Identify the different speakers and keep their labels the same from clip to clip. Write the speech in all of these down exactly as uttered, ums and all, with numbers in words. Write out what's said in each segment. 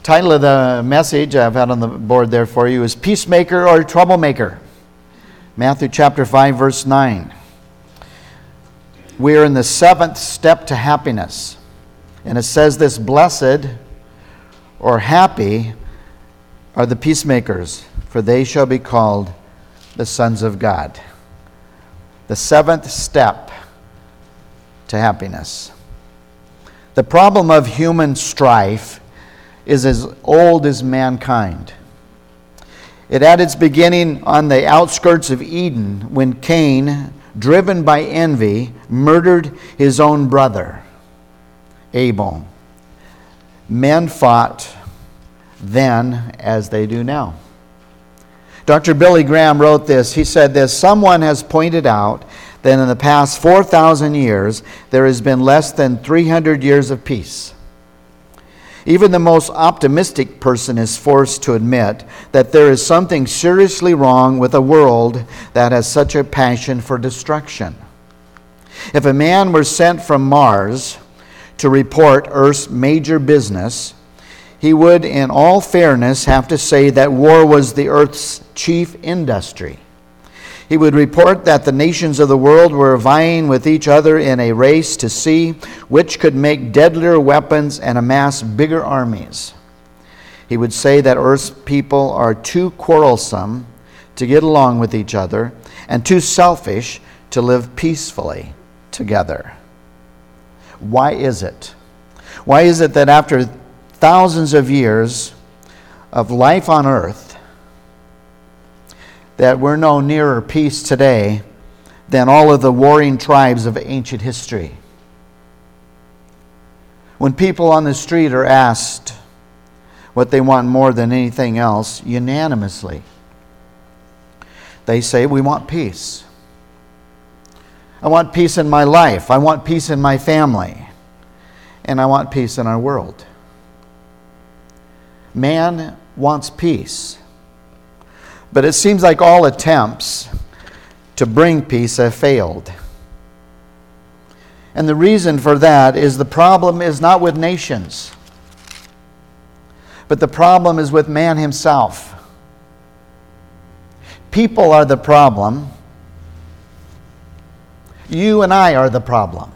Speaker 1: title of the message I've had on the board there for you is Peacemaker or Troublemaker. Matthew chapter five, verse nine. We are in the seventh step to happiness. And it says this, blessed or happy are the peacemakers, for they shall be called the sons of God. The seventh step to happiness. The problem of human strife is as old as mankind. It had its beginning on the outskirts of Eden when Cain, driven by envy, murdered his own brother, Abel. Men fought then as they do now. Doctor Billy Graham wrote this. He said this, someone has pointed out that in the past four thousand years, there has been less than three hundred years of peace. Even the most optimistic person is forced to admit that there is something seriously wrong with a world that has such a passion for destruction. If a man were sent from Mars to report Earth's major business, he would, in all fairness, have to say that war was the Earth's chief industry. He would report that the nations of the world were vying with each other in a race to see which could make deadlier weapons and amass bigger armies. He would say that Earth's people are too quarrelsome to get along with each other and too selfish to live peacefully together. Why is it? Why is it that after thousands of years of life on earth, that we're no nearer peace today than all of the warring tribes of ancient history? When people on the street are asked what they want more than anything else, unanimously, they say, we want peace. I want peace in my life. I want peace in my family. And I want peace in our world. Man wants peace. But it seems like all attempts to bring peace have failed. And the reason for that is the problem is not with nations, but the problem is with man himself. People are the problem. You and I are the problem.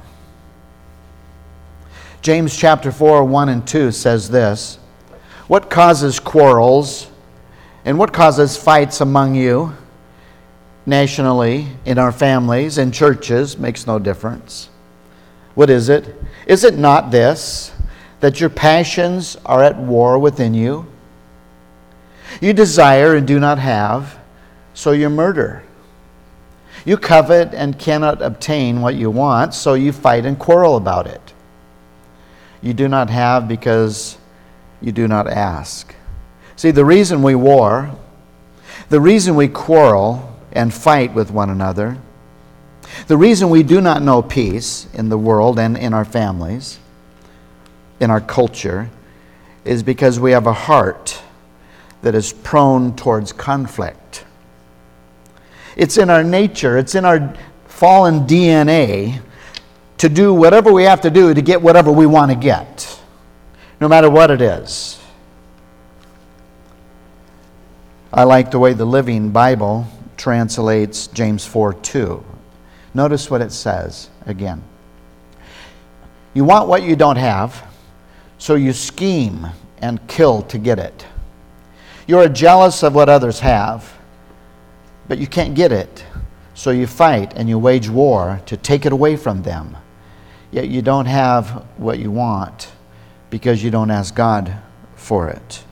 Speaker 1: James chapter four, one and two says this, what causes quarrels and what causes fights among you, nationally, in our families, in churches, makes no difference. What is it? Is it not this, that your passions are at war within you? You desire and do not have, so you murder. You covet and cannot obtain what you want, so you fight and quarrel about it. You do not have because you do not ask. See, the reason we war, the reason we quarrel and fight with one another, the reason we do not know peace in the world and in our families, in our culture, is because we have a heart that is prone towards conflict. It's in our nature, it's in our fallen D N A to do whatever we have to do to get whatever we want to get, no matter what it is. I like the way the Living Bible translates James four two. Notice what it says again. You want what you don't have, so you scheme and kill to get it. You are jealous of what others have, but you can't get it, so you fight and you wage war to take it away from them. Yet you don't have what you want because you don't ask God for it.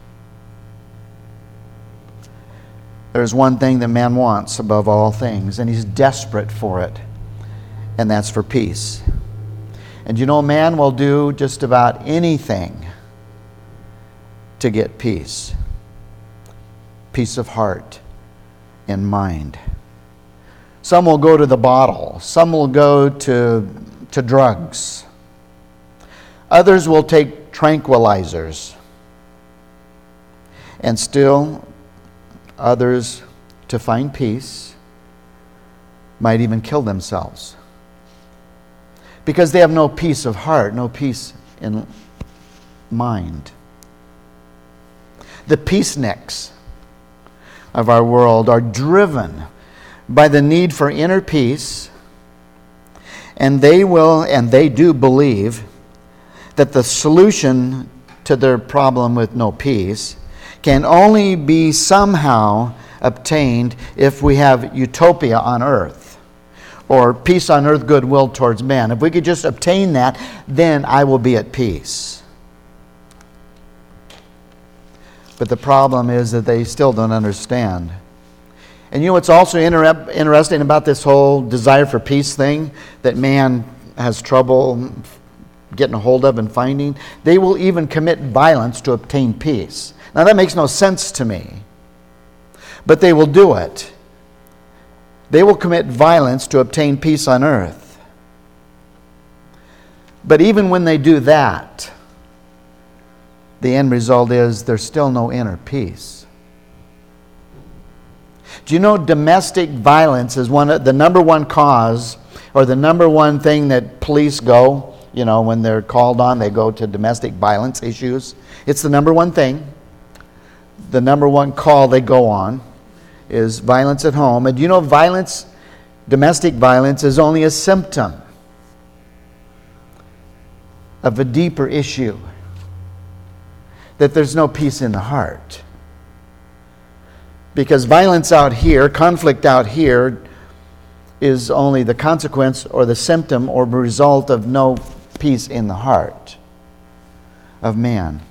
Speaker 1: There's one thing that man wants above all things, and he's desperate for it, and that's for peace. And you know, man will do just about anything to get peace. Peace of heart and mind. Some will go to the bottle. Some will go to, to drugs. Others will take tranquilizers. And still, others, to find peace, might even kill themselves. Because they have no peace of heart, no peace in mind. The peaceniks of our world are driven by the need for inner peace, and they will, and they do believe that the solution to their problem with no peace can only be somehow obtained if we have utopia on earth, or peace on earth, goodwill towards men. If we could just obtain that, then I will be at peace. But the problem is that they still don't understand. And you know what's also inter- interesting about this whole desire for peace thing that man has trouble getting a hold of and finding? They will even commit violence to obtain peace. Now that makes no sense to me, but they will do it. They will commit violence to obtain peace on earth. But even when they do that, the end result is there's still no inner peace. Do you know domestic violence is one of the number one cause, or the number one thing that police go, you know, when they're called on, they go to domestic violence issues. It's the number one thing. The number one call they go on is violence at home. And do you know violence, domestic violence, is only a symptom of a deeper issue, that there's no peace in the heart. Because violence out here, conflict out here, is only the consequence or the symptom or result of no peace in the heart of man.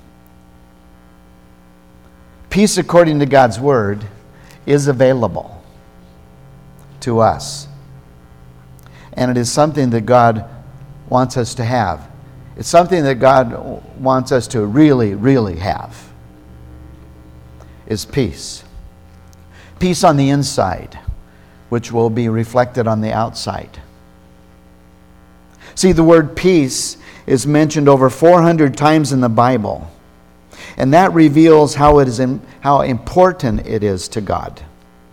Speaker 1: Peace, according to God's Word, is available to us. And it is something that God wants us to have. It's something that God wants us to really, really have, is peace. Peace on the inside, which will be reflected on the outside. See, the word peace is mentioned over four hundred times in the Bible. And that reveals how it is in, how important it is to God.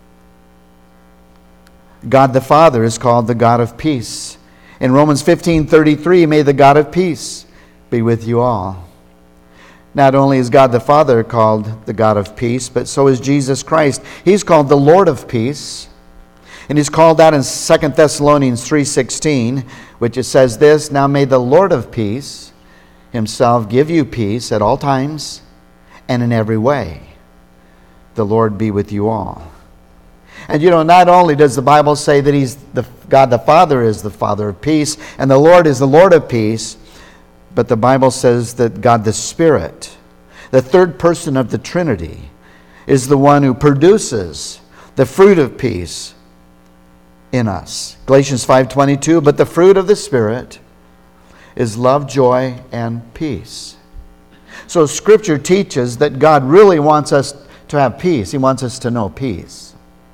Speaker 1: God the Father is called the God of peace. In Romans fifteen thirty-three, may the God of peace be with you all. Not only is God the Father called the God of peace, but so is Jesus Christ. He's called the Lord of peace. And he's called out in Second Thessalonians three sixteen, which it says this, now may the Lord of peace himself give you peace at all times and in every way. The Lord be with you all. And you know, not only does the Bible say that he's the God the Father is the Father of peace, and the Lord is the Lord of peace, but the Bible says that God the Spirit, the third person of the Trinity, is the one who produces the fruit of peace in us. Galatians five twenty-two, but the fruit of the Spirit is love, joy, and peace. So Scripture teaches that God really wants us to have peace. He wants us to know peace.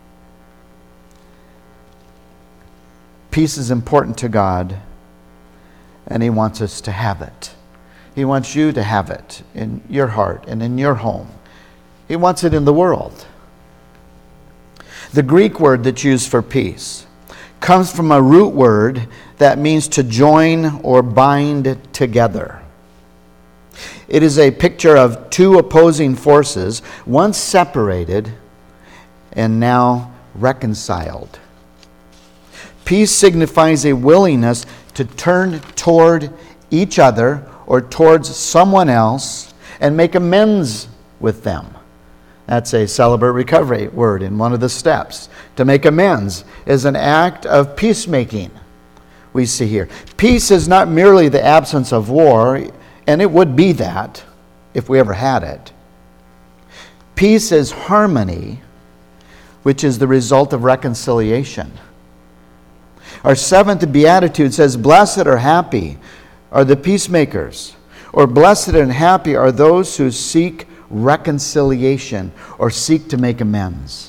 Speaker 1: Peace is important to God, and He wants us to have it. He wants you to have it in your heart and in your home. He wants it in the world. The Greek word that's used for peace comes from a root word that means to join or bind together. It is a picture of two opposing forces, once separated and now reconciled. Peace signifies a willingness to turn toward each other or towards someone else and make amends with them. That's a Celebrate Recovery word in one of the steps. To make amends is an act of peacemaking, we see here. Peace is not merely the absence of war, and it would be that if we ever had it. Peace is harmony, which is the result of reconciliation. Our seventh beatitude says, blessed or happy are the peacemakers, or blessed and happy are those who seek reconciliation or seek to make amends.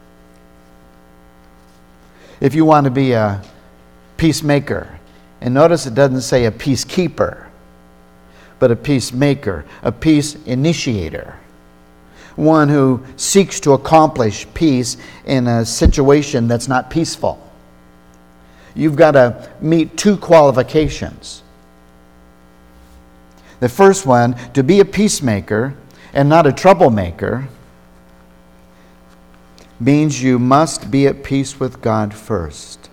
Speaker 1: If you want to be a peacemaker, and notice it doesn't say a peacekeeper, but a peacemaker, a peace initiator, one who seeks to accomplish peace in a situation that's not peaceful. You've got to meet two qualifications. The first one, to be a peacemaker, and not a troublemaker means you must be at peace with God first.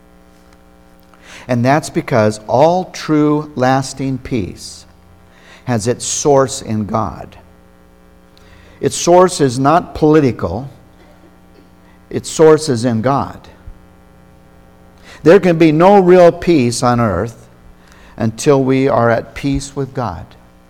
Speaker 1: And that's because all true lasting peace has its source in God. Its source is not political. Its source is in God. There can be no real peace on earth until we are at peace with God.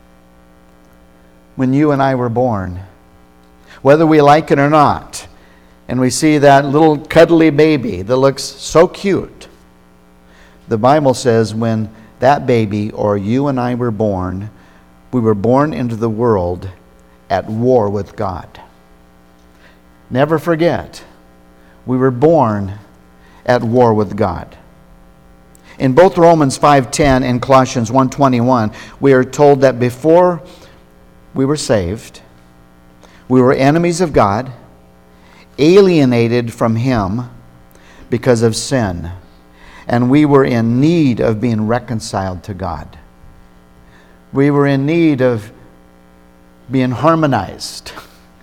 Speaker 1: When you and I were born, whether we like it or not, and we see that little cuddly baby that looks so cute, the Bible says when that baby or you and I were born, we were born into the world at war with God. Never forget, we were born at war with God. In both Romans five ten and Colossians one twenty-one, we are told that before we were saved, we were enemies of God, alienated from Him because of sin, and we were in need of being reconciled to God. We were in need of being harmonized,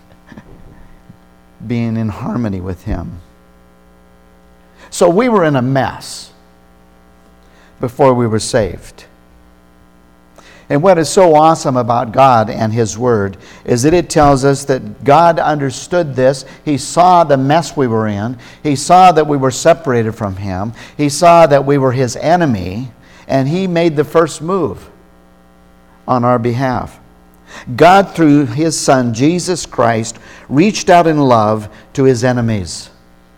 Speaker 1: being in harmony with Him. So we were in a mess before we were saved. And what is so awesome about God and His Word is that it tells us that God understood this. He saw the mess we were in. He saw that we were separated from Him. He saw that we were His enemy. And He made the first move on our behalf. God, through His Son, Jesus Christ, reached out in love to His enemies,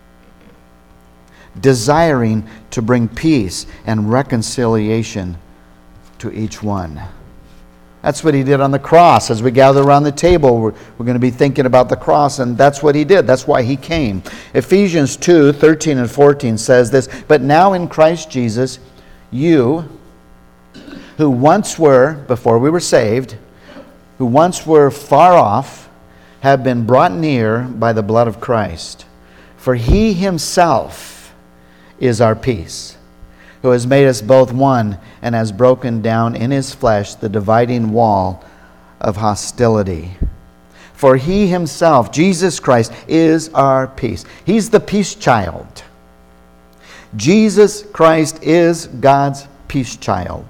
Speaker 1: desiring to bring peace and reconciliation to each one. That's what He did on the cross. As we gather around the table, we're, we're going to be thinking about the cross, and that's what He did. That's why He came. Ephesians two thirteen and fourteen says this, "But now in Christ Jesus, you, who once were, before we were saved, who once were far off, have been brought near by the blood of Christ. For He Himself is our peace, who has made us both one and has broken down in His flesh the dividing wall of hostility. For He Himself, Jesus Christ, is our peace." He's the peace child. Jesus Christ is God's peace child.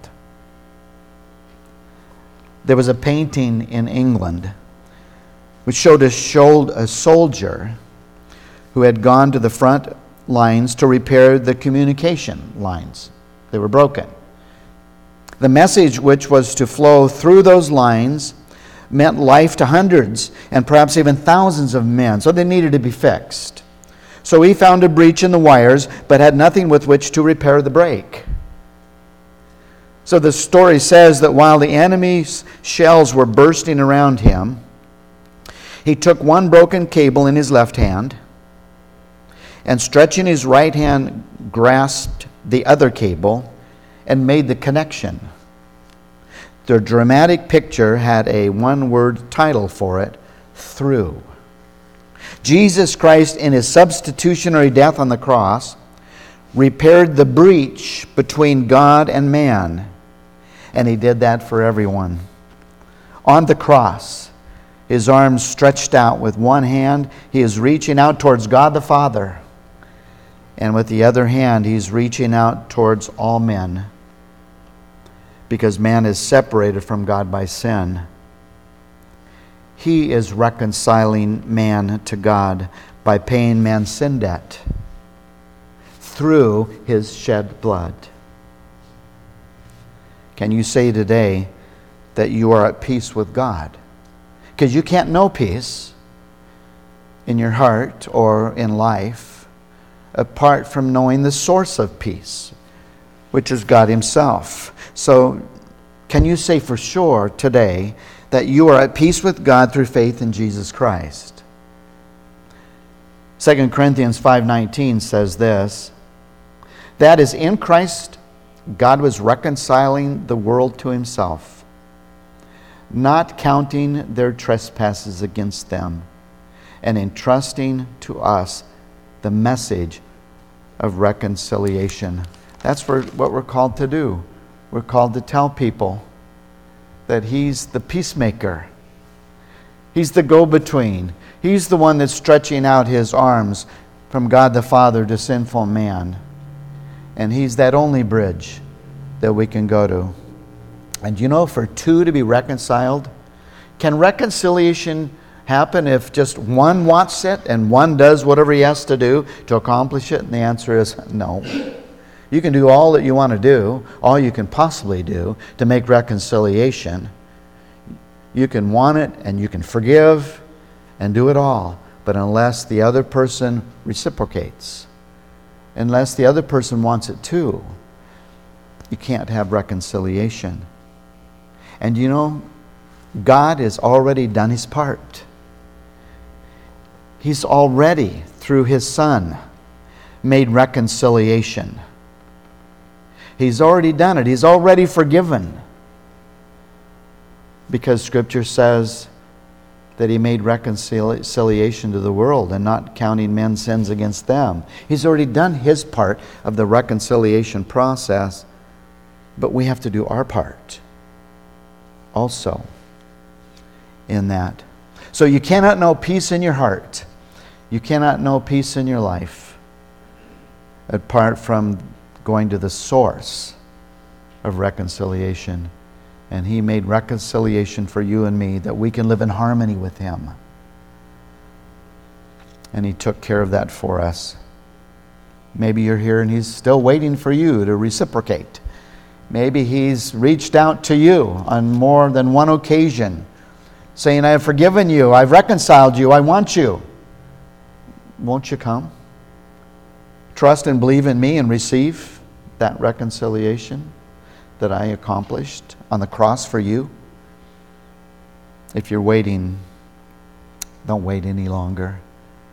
Speaker 1: There was a painting in England which showed a, showed a soldier who had gone to the front lines to repair the communication lines. They were broken. The message which was to flow through those lines meant life to hundreds and perhaps even thousands of men, so they needed to be fixed. So he found a breach in the wires but had nothing with which to repair the break. So the story says that while the enemy's shells were bursting around him, he took one broken cable in his left hand and, stretching his right hand, grasped the other cable and made the connection. The dramatic picture had a one-word title for it: through. Jesus Christ, in His substitutionary death on the cross, repaired the breach between God and man. And He did that for everyone. On the cross, His arms stretched out with one hand, He is reaching out towards God the Father. And with the other hand, He's reaching out towards all men. Because man is separated from God by sin. He is reconciling man to God by paying man's sin debt through His shed blood. Can you say today that you are at peace with God? Because you can't know peace in your heart or in life apart from knowing the source of peace, which is God Himself. So, can you say for sure today that you are at peace with God through faith in Jesus Christ? Second Corinthians five nineteen says this, "That is, in Christ God was reconciling the world to Himself, not counting their trespasses against them, and entrusting to us the message of reconciliation." That's what we're called to do. We're called to tell people that He's the peacemaker. He's the go-between. He's the one that's stretching out his arms from God the Father to sinful man. And he's that only bridge that we can go to. And you know, for two to be reconciled, can reconciliation happen if just one wants it and one does whatever he has to do to accomplish it? And the answer is no. You can do all that you want to do, all you can possibly do to make reconciliation. You can want it and you can forgive and do it all. But unless the other person reciprocates, unless the other person wants it too, you can't have reconciliation. And you know, God has already done his part. He's already, through his Son, made reconciliation. He's already done it. He's already forgiven. Because Scripture says that he made reconciliation to the world and not counting men's sins against them. He's already done his part of the reconciliation process, but we have to do our part also in that. So you cannot know peace in your heart. You cannot know peace in your life apart from going to the source of reconciliation. And he made reconciliation for you and me that we can live in harmony with him. And he took care of that for us. Maybe you're here and he's still waiting for you to reciprocate. Maybe he's reached out to you on more than one occasion, saying, I have forgiven you, I've reconciled you, I want you. Won't you come? Trust and believe in me and receive that reconciliation that I accomplished on the cross for you. If you're waiting, don't wait any longer.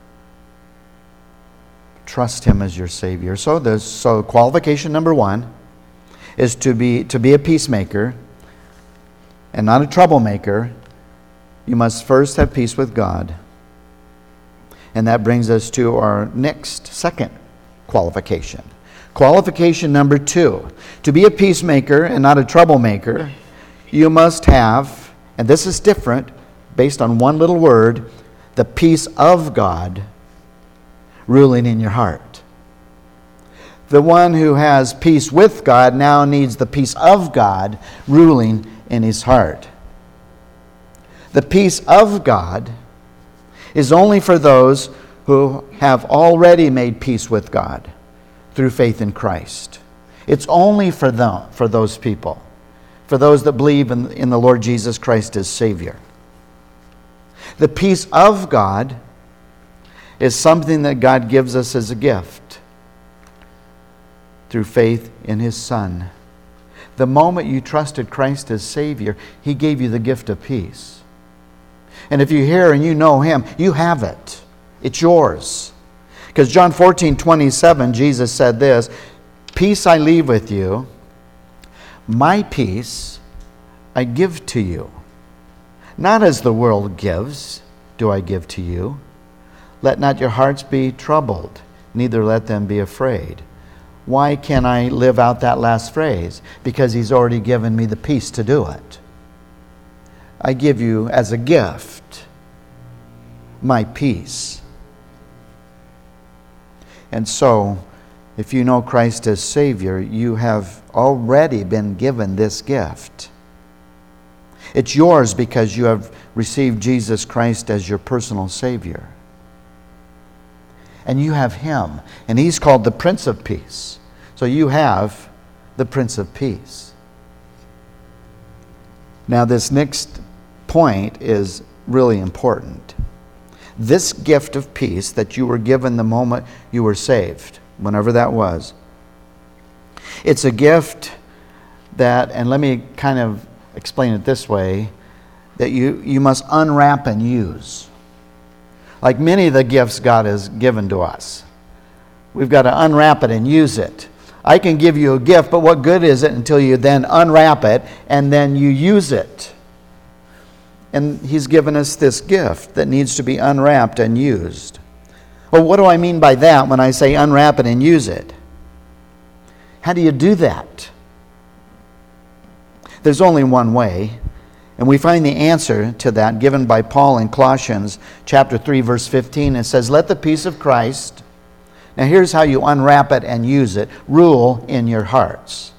Speaker 1: Trust him as your Savior. So there's so qualification number one is to be to be a peacemaker and not a troublemaker. You must first have peace with God. And that brings us to our next, second qualification. Qualification number two. To be a peacemaker and not a troublemaker, you must have, and this is different, based on one little word, the peace of God ruling in your heart. The one who has peace with God now needs the peace of God ruling in his heart. The peace of God is only for those who have already made peace with God through faith in Christ. It's only for them, for those people, for those that believe in, in the Lord Jesus Christ as Savior. The peace of God is something that God gives us as a gift through faith in his Son. The moment you trusted Christ as Savior, he gave you the gift of peace. And if you're here and you know him, you have it. It's yours. Because John fourteen twenty-seven, Jesus said this, peace I leave with you, my peace I give to you. Not as the world gives, do I give to you. Let not your hearts be troubled, neither let them be afraid. Why can I live out that last phrase? Because he's already given me the peace to do it. I give you as a gift my peace. And so, if you know Christ as Savior, you have already been given this gift. It's yours because you have received Jesus Christ as your personal Savior. And you have him, and he's called the Prince of Peace. So you have the Prince of Peace. Now this next point is really important. This gift of peace that you were given the moment you were saved, whenever that was, it's a gift that, and let me kind of explain it this way, that you, you must unwrap and use. Like many of the gifts God has given to us, we've got to unwrap it and use it. I can give you a gift, but what good is it until you then unwrap it and then you use it? And he's given us this gift that needs to be unwrapped and used. Well, what do I mean by that when I say unwrap it and use it? How do you do that? There's only one way, And we find the answer to that given by Paul in Colossians chapter three, verse fifteen. It says, "Let the peace of Christ," now here's how you unwrap it and use it, "rule in your hearts."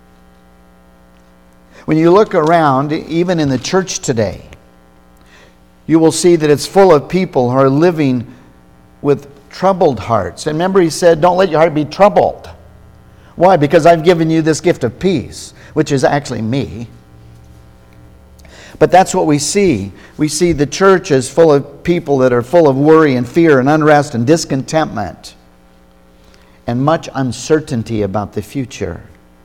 Speaker 1: When you look around, even in the church today, you will see that it's full of people who are living with troubled hearts. And remember, he said, don't let your heart be troubled. Why? Because I've given you this gift of peace, which is actually me. But that's what we see. We see the church is full of people that are full of worry and fear and unrest and discontentment and much uncertainty about the future.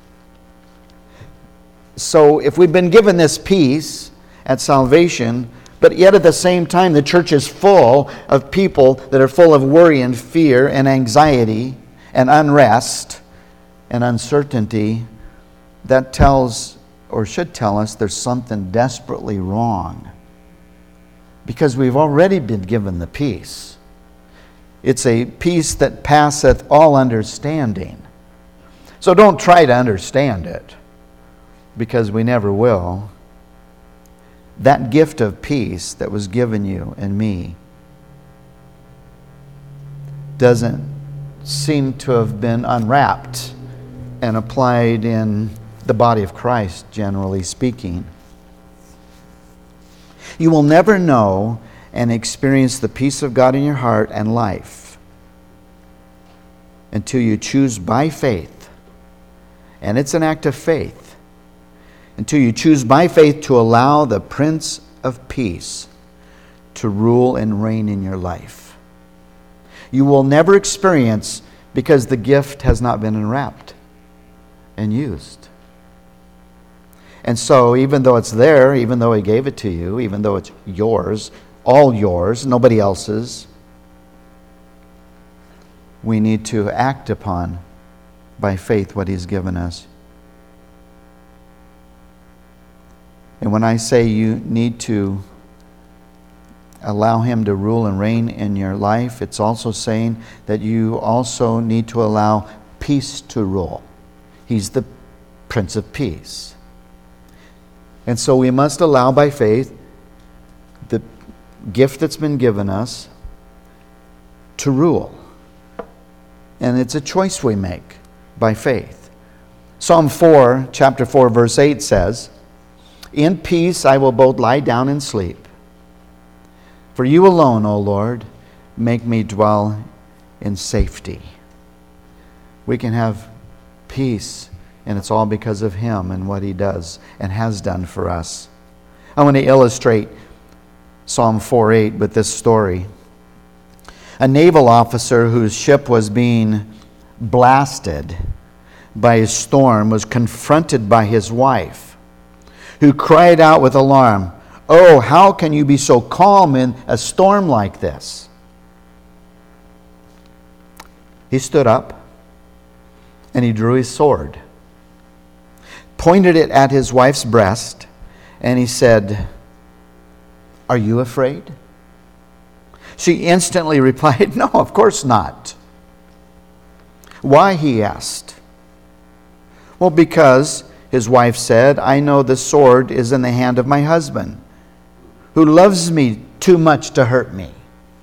Speaker 1: So if we've been given this peace at salvation, but yet at the same time the church is full of people that are full of worry and fear and anxiety and unrest and uncertainty, that tells or should tell us there's something desperately wrong. Because we've already been given the peace. It's a peace that passeth all understanding. So don't try to understand it, because we never will. That gift of peace that was given you and me doesn't seem to have been unwrapped and applied in the body of Christ, generally speaking. You will never know and experience the peace of God in your heart and life until you choose by faith, and it's an act of faith, until you choose by faith to allow the Prince of Peace to rule and reign in your life. You will never experience, because the gift has not been unwrapped and used. And so, even though it's there, even though He gave it to you, even though it's yours, all yours, nobody else's, we need to act upon by faith what He's given us. And when I say you need to allow Him to rule and reign in your life, it's also saying that you also need to allow peace to rule. He's the Prince of Peace. And so we must allow by faith the gift that's been given us to rule. And it's a choice we make by faith. Psalm four, chapter four, verse eight says, "In peace I will both lie down and sleep. For you alone, O Lord, make me dwell in safety." We can have peace, and it's all because of Him and what He does and has done for us. I want to illustrate Psalm four eight with this story. A naval officer whose ship was being blasted by a storm was confronted by his wife, who cried out with alarm, "Oh, how can you be so calm in a storm like this?" He stood up and he drew his sword, pointed it at his wife's breast, and he said, "Are you afraid?" She instantly replied, "No, of course not." "Why?" he asked. "Well, because," his wife said, "I know the sword is in the hand of my husband, who loves me too much to hurt me."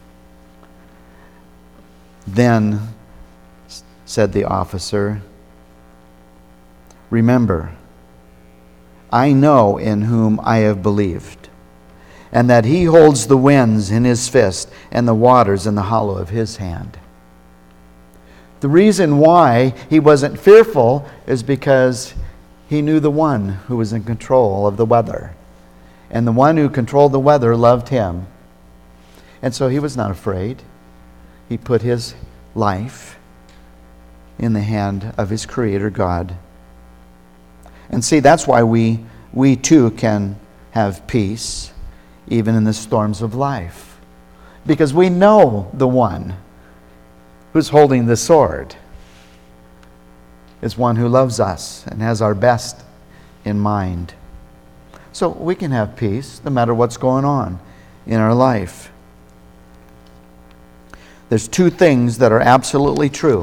Speaker 1: "Then," said the officer, "remember, I know in whom I have believed, and that He holds the winds in His fist and the waters in the hollow of His hand." The reason why he wasn't fearful is because he knew the one who was in control of the weather. And the one who controlled the weather loved him. And so he was not afraid. He put his life in the hand of his Creator God. And see, that's why we, we too can have peace even in the storms of life. Because we know the one who's holding the sword is one who loves us and has our best in mind. So we can have peace no matter what's going on in our life. There's two things that are absolutely true.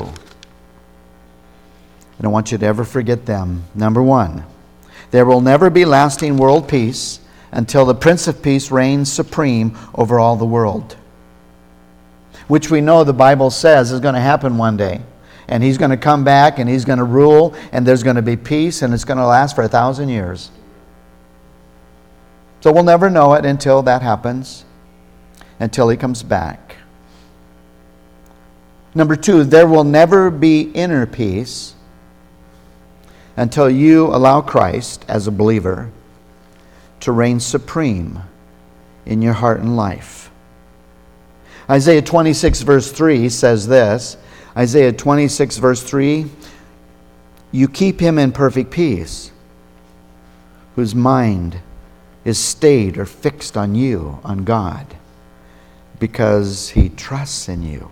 Speaker 1: I don't want you to ever forget them. Number one, there will never be lasting world peace until the Prince of Peace reigns supreme over all the world. Which we know the Bible says is going to happen one day. And he's going to come back and he's going to rule and there's going to be peace and it's going to last for a thousand years. So we'll never know it until that happens, until he comes back. Number two, there will never be inner peace until you allow Christ as a believer to reign supreme in your heart and life. Isaiah twenty-six verse three says this, Isaiah twenty-six verse three, you keep him in perfect peace, whose mind is stayed or fixed on you, on God, because he trusts in you.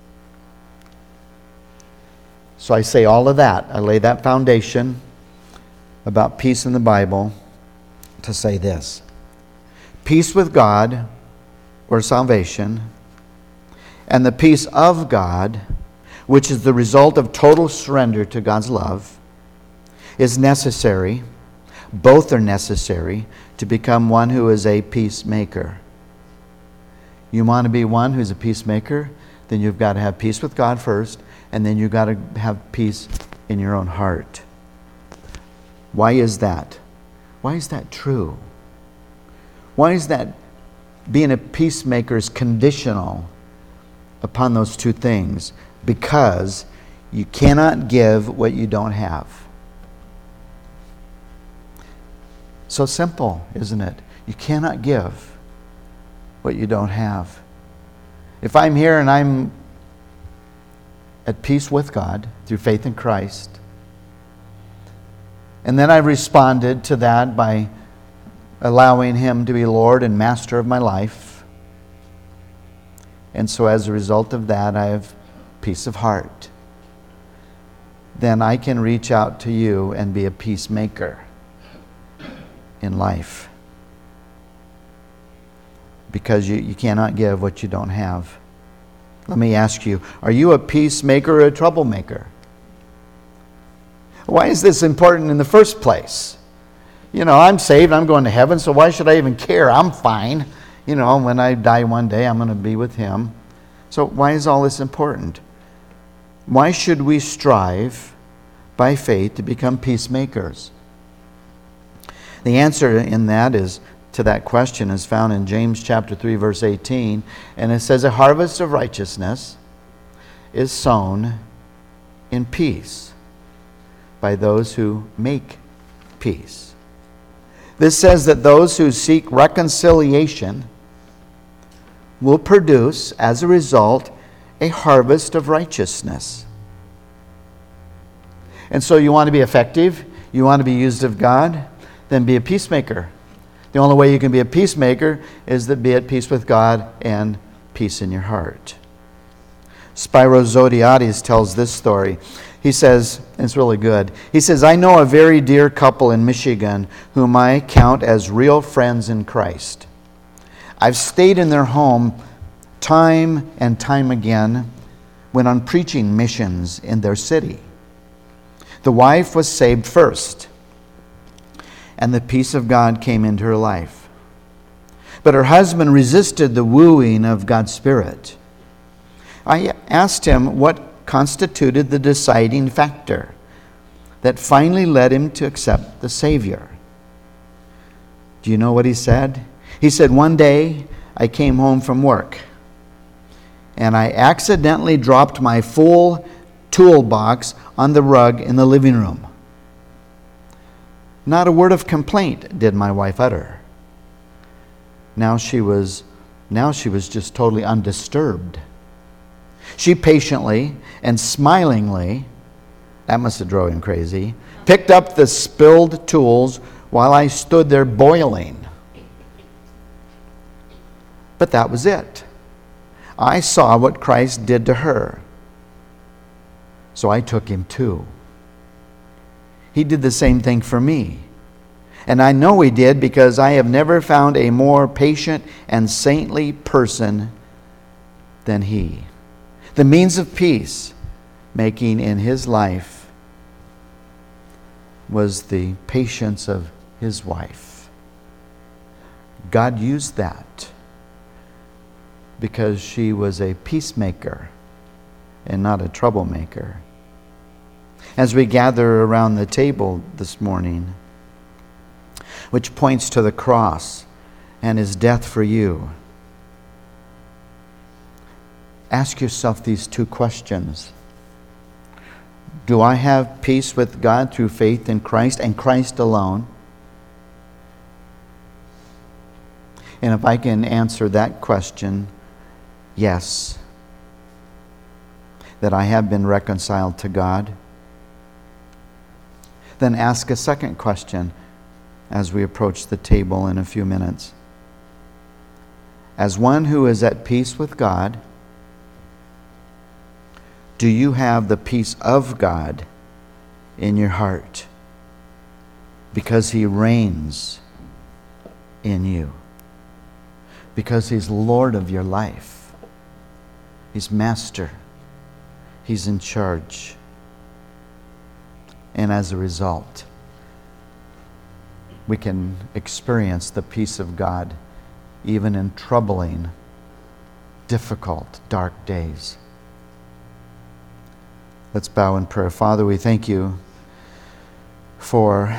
Speaker 1: So I say all of that. I lay that foundation about peace in the Bible to say this. Peace with God, or salvation, and the peace of God, which is the result of total surrender to God's love, is necessary. Both are necessary to become one who is a peacemaker. You want to be one who's a peacemaker? Then you've got to have peace with God first, and then you've got to have peace in your own heart. Why is that? Why is that true? Why is that being a peacemaker is conditional upon those two things? Because you cannot give what you don't have. So simple, isn't it? You cannot give what you don't have. If I'm here and I'm at peace with God through faith in Christ, and then I responded to that by allowing him to be Lord and Master of my life, and so as a result of that I have peace of heart, then I can reach out to you and be a peacemaker in life. Because you, you cannot give what you don't have. Let me ask you, are you a peacemaker or a troublemaker? Why is this important in the first place? You know, I'm saved, I'm going to heaven, so why should I even care? I'm fine. You know, when I die one day, I'm going to be with him. So why is all this important? Why should we strive by faith to become peacemakers? The answer in that is to that question is found in James chapter three verse eighteen, and it says, a harvest of righteousness is sown in peace by those who make peace. This says that those who seek reconciliation will produce, as a result, a harvest of righteousness. And so you want to be effective, you want to be used of God, then be a peacemaker. The only way you can be a peacemaker is to be at peace with God and peace in your heart. Spiros Zodhiates tells this story. He says, and it's really good, he says, I know a very dear couple in Michigan whom I count as real friends in Christ. I've stayed in their home time and time again when on preaching missions in their city. The wife was saved first, and the peace of God came into her life. But her husband resisted the wooing of God's Spirit. I asked him what constituted the deciding factor that finally led him to accept the Savior. Do you know what he said? He said, one day I came home from work and I accidentally dropped my full toolbox on the rug in the living room. Not a word of complaint did my wife utter. Now she was, now she was just totally undisturbed. She patiently and smilingly, that must have drove him crazy, picked up the spilled tools while I stood there boiling. But that was it. I saw what Christ did to her. So I took him too. He did the same thing for me. And I know he did because I have never found a more patient and saintly person than he. The means of peace making in his life was the patience of his wife. God used that because she was a peacemaker and not a troublemaker. As we gather around the table this morning, which points to the cross and his death for you, ask yourself these two questions. Do I have peace with God through faith in Christ and Christ alone? And if I can answer that question, yes, that I have been reconciled to God, then ask a second question as we approach the table in a few minutes. As one who is at peace with God, do you have the peace of God in your heart? Because he reigns in you. Because he's Lord of your life. He's master. He's in charge. And as a result, we can experience the peace of God even in troubling, difficult, dark days. Let's bow in prayer. Father, we thank you for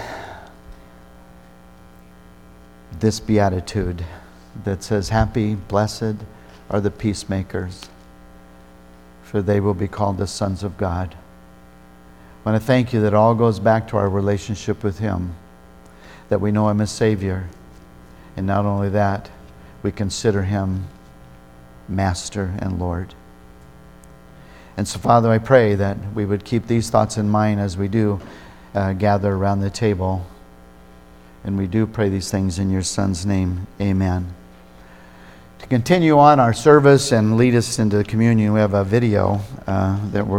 Speaker 1: this beatitude that says, happy, blessed are the peacemakers, for they will be called the sons of God. I want to thank you that it all goes back to our relationship with him, that we know him as Savior, and not only that, we consider him Master and Lord. And so, Father, I pray that we would keep these thoughts in mind as we do uh, gather around the table. And we do pray these things in your Son's name. Amen. To continue on our service and lead us into communion, we have a video uh, that we're